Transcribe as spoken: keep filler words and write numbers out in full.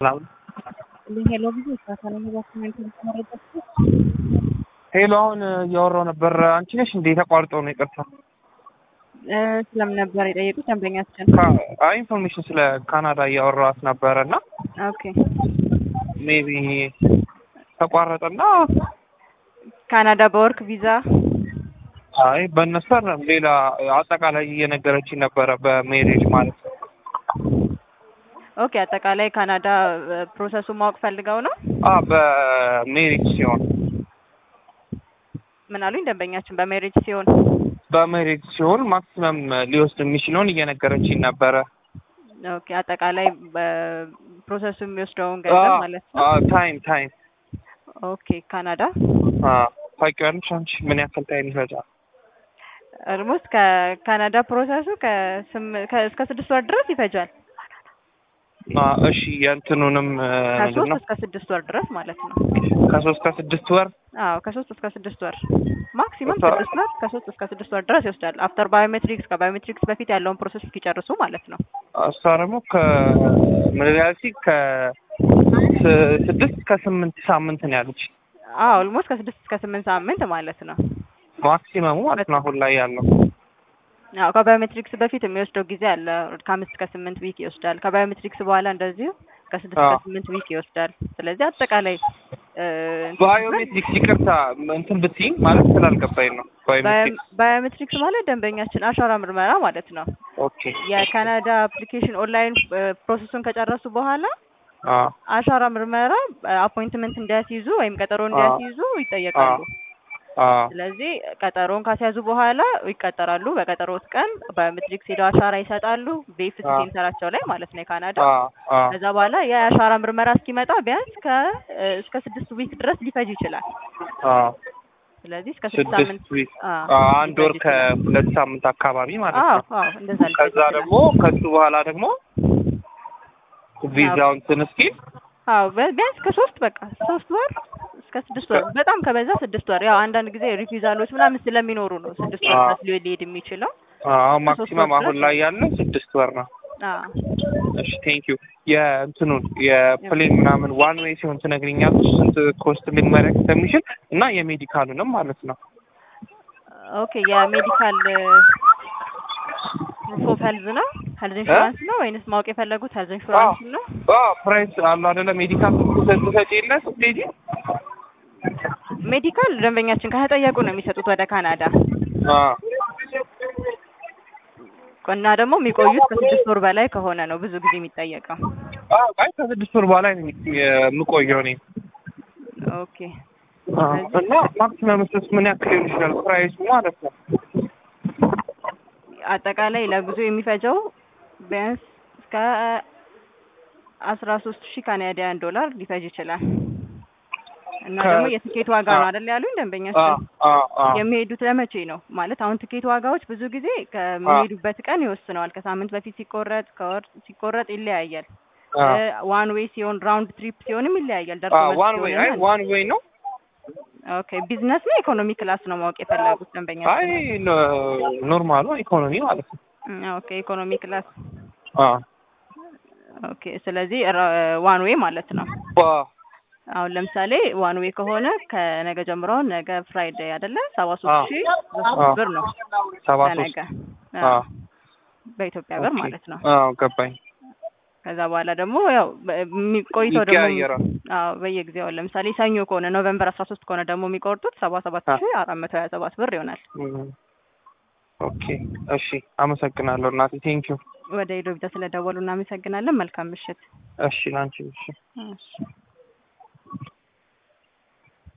ሄሎ ብዙ ይታታል ነው ኮሜንት ተመረጠች ሄሎ አሁን ያወራው ነበር አንቺ ነሽ እንዴ ተቋርጦ ነው ይቅርታ እ ስለምን ነበር የጠየቁት ደንበኛችን አይ ኢንፎርሜሽን ስለ ካናዳ ያወራዋት ነበርና ኦኬ ሜቢ ተቋረጠና ካናዳ በወርክ ቪዛ አይ በነሰር ሌላ አጠቃላይ እየነገረችኝ ነበረ በሜሪጅ ማለት ነው ኦኬ አጠቃላይ ካናዳ ፕሮሰሱን ማወቅ ፈልገው ነው አ በሜሪጅ ሲሆን ምን አሉኝ ደንበኛችን በሜሪጅ ሲሆን በሜሪጅ ሲሆን ማክሲመም ሊወስድ የሚችለውን እየነገረችኝ ነበረ ኦኬ አጠቃላይ ፕሮሰሱ የሚወስደውን ገንዘብ ማለት ነው አ ታይም ታይም ኦኬ ካናዳ አ ታውቂያለሽ አንቺ ምን ያክል ታይም ይፈጃል ኦልሞስት ከካናዳ ፕሮሰሱ ከ እስከ ስድስት ወር ድረስ ይፈጃል እሺ የእንትኑንም ከሶስት እስከ ስድስት ወር ድረስ ማለት ነው ከሶስት እስከ ስድስት ወር አዎ ከሶስት እስከ ስድስት ወር ማክሲመም ስድስት ወር ከሶስት እስከ ስድስት ወር ድረስ ይወስዳል አፍተር ባዮሜትሪክስ ከባዮሜትሪክስ በፊት ያለውን ፕሮሰስ እስኪጨርሱ ማለት ነው እሷ ደግሞ ከመለያሲ ከስድስት ከስምንት ሳምንት ነው ያለች አዎ ኦልሞስት ከስድስት እስከ ስምንት ሳምንት ማለት ነው ማክሲመሙ ማለት ነው አሁን ላይ ያለው አዎ ከባዮሜትሪክስ በፊት የሚወስደው ጊዜ አለ ከአምስት እስከ ስምንት ዊክ ይወስዳል ከባዮሜትሪክስ በኋላ እንደዚሁ ከስድስት እስከ ስምንት ዊክ ይወስዳል ስለዚህ አጠቃላይ ባዮሜትሪክስ ይቅርታ እንትን ብትይኝ ማለት ስላልገባኝ ነው ባዮሜትሪክስ ባዮሜትሪክስ ማለት ደንበኛችን አሻራ ምርመራ ማለት ነው ኦኬ የካናዳ አፕሊኬሽን ኦንላይን ፕሮሰሱን ከጨረሱ በኋላ አ አሻራ ምርመራ አፖይንትመንት እንዲያስይዙ ወይም ቀጠሮ እንዲያስይዙ ይጠየቃሉ አ ስለዚህ ቀጠሮን ካስያዙ በኋላ ይቀጠራሉ በቀጠሮት ቀን ባዮሜትሪክስ ሄደው አሻራ ይሰጣሉ በኤፍሲ ሴንተራቸው ላይ ማለት ነው የካናዳ ከዛ በኋላ የአሻራ ምርመራ እስኪመጣ ቢያንስ ከ እስከ ስድስት ዊክ ድረስ ሊፈጅ ይችላል አ ስለዚህ እስከ ስድስት ሳምንት አንድ ወር ከሁለት ሳምንት አካባቢ ማለት ነው አዎ አዎ እንደዛ ነው ከዛ ደግሞ ከሱ በኋላ ደግሞ ቪዛውን ትንስኪ አዎ ቢያንስ ከሶስት በቃ ሶስት ወር እስከ ስድስት ወር በጣም ከበዛ ስድስት ወር ያው አንዳንድ ጊዜ ሪፊዛሎች ምናምን ስለሚኖሩ ነው ስድስት ወር ድረስ ሊሄድ የሚችለው አዎ ማክሲመም አሁን ላይ ያለው ስድስት ወር ነው አዎ እሺ ቴንክ ዩ የእንትኑን የፕሌን ምናምን ዋን ዌይ ሲሆን ትነግሪኛለሽ ስንት ኮስት ሊመረክ እንደሚችል እና የሜዲካሉንም ማለት ነው ኦኬ የሜዲካል ፎር ሄልዝ ነው ሄልዝ ኢንሹራንስ ነው ወይንስ ማወቅ የፈለጉት ሄልዝ ኢንሹራንስ ነው አዎ ፕራይስ አለ አይደለ ሜዲካል ትሰጪ ስትሄጂ ሜዲካል ደንበኛችን ከተጠየቁ ነው የሚሰጡት ወደ ካናዳ አዎ እና ደግሞ የሚቆዩት ከስድስት ወር በላይ ከሆነ ነው ብዙ ጊዜ የሚጠየቀው አዎ አይ ከስድስት ወር በላይ ነው የምቆየው እኔ ኦኬ እና ማክሲመም ስትስ ምን ያክል ይችላል ፕራይሱ ማለት ነው አጠቃላይ ለጉዞ የሚፈጀው ቢያንስ እስከ አስራ ሶስት ሺህ ካናዲያን ዶላር ሊፈጅ ይችላል እና ደግሞ የትኬት ዋጋ ነው አይደል ያሉኝ ደንበኛችን የሚሄዱት ለመቼ ነው ማለት አሁን ትኬት ዋጋዎች ብዙ ጊዜ ከሚሄዱበት ቀን ይወስነዋል ከሳምንት በፊት ሲቆረጥ ከወር ሲቆረጥ ይለያያል ዋን ዌይ ሲሆን ራውንድ ትሪፕ ሲሆንም ይለያያል ደርሶ ዋን ዌይ አይ ዋን ዌይ ነው ኦኬ ቢዝነስ ነው ኢኮኖሚ ክላስ ነው ማወቅ የፈለጉት ደንበኛችን አይ ኖርማል ነው ኢኮኖሚ ማለት ነው ኦኬ ኢኮኖሚ ክላስ አ ኦኬ ስለዚህ ዋን ዌይ ማለት ነው አሁን ለምሳሌ ዋን ዌይ ከሆነ ከነገ ጀምሮ ነገ ፍራይዴ አይደለ ሰባ ሶስት ሺህ ብር ነው ሰባ ሶስት አዎ በኢትዮጵያ ብር ማለት ነው አዎ ገባኝ ከዛ በኋላ ደግሞ ያው የሚቆይተው ደግሞ አዎ በየጊዜው ለምሳሌ ሰኞ ከሆነ ኖቬምበር አስራ ሶስት ከሆነ ደግሞ የሚቆርጡት ሰባ ሰባት ሺህ አራት መቶ ሀያ ሰባት ብር ይሆናል ኦኬ እሺ አመሰግናለሁ እናቴ ቴንክ ዩ ወደ ኢዶብታ ስለደወሉ እናመሰግናለን መልካም ምሽት እሺ ላንቺ እሺ እሺ